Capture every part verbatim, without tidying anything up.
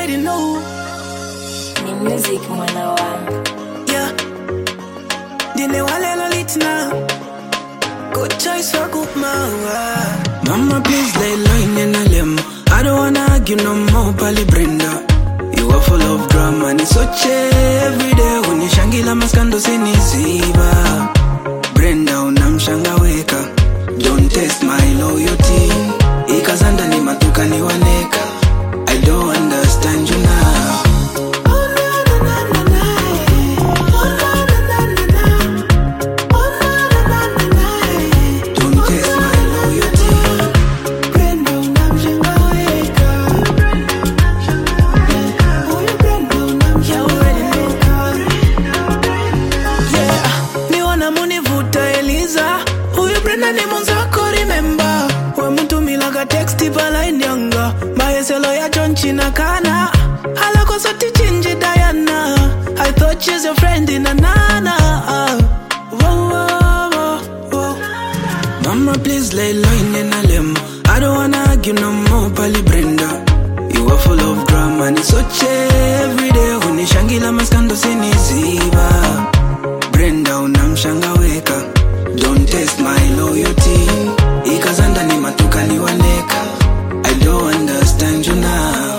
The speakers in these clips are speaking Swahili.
already know. Ni music mwana wa. Yeah. Dine wale lolitina. Good choice for good man. Mama, please lay low in a limb. I don't wanna argue no more, Pali Brenda. You are full of drama, ni soche every day. Unishangila maskando siniziba. Brenda unamshanga weka. Don't test my loyalty. Ikazanda ni matuka ni waneka. I don't understand you now. Kana Halako soti chinji Diana. I thought she's your friend in a nana. Whoa, whoa, whoa, whoa. Mama, please lay low in a limb. I don't wanna argue no more, Pali Brenda. You are full of drama, ni soche every day. Unishangila maskando siniziba. Brenda unamshanga weka. Don't test my loyalty. Ikazanda ni matuka ni waneka. I don't understand you now.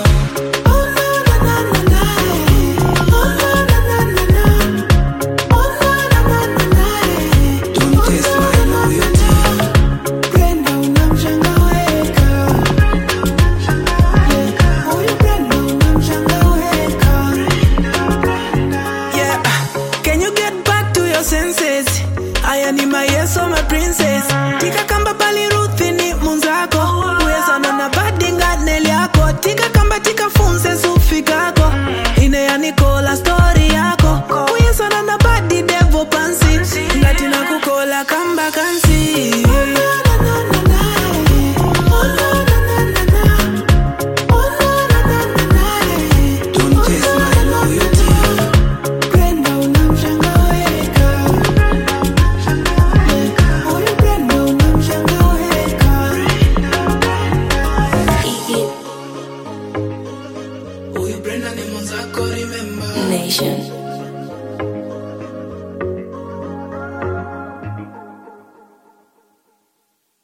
I am in my yes, so my princess.